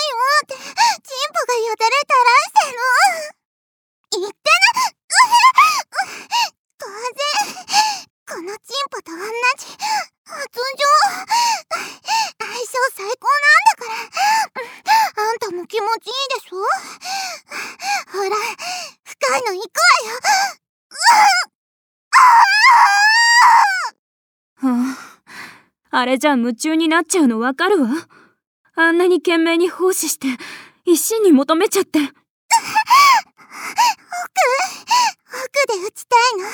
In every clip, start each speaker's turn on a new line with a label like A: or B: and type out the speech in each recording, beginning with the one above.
A: って、チンポがよだれ垂らしてんの。言ってな。当然、このチンポと同じ発情。相性最高なんだから。あんたも気持ちいいでしょ。ほら、深いの行くわよ。
B: あれじゃ夢中になっちゃうのわかるわ。あんなに懸命に奉仕して一心に求めちゃって。
A: 奥で打ちたいの。こ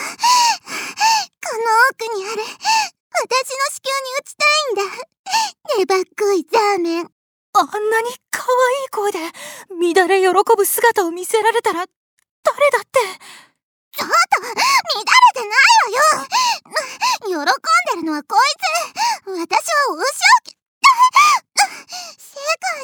A: の奥にある私の子宮に打ちたいんだ。粘っこいザーメン。
C: あんなに可愛い声で乱れ喜ぶ姿を見せられたら誰だって。
A: ちょっと乱れてないわよ。喜んでるのはこいつ。私はお仕置き。世界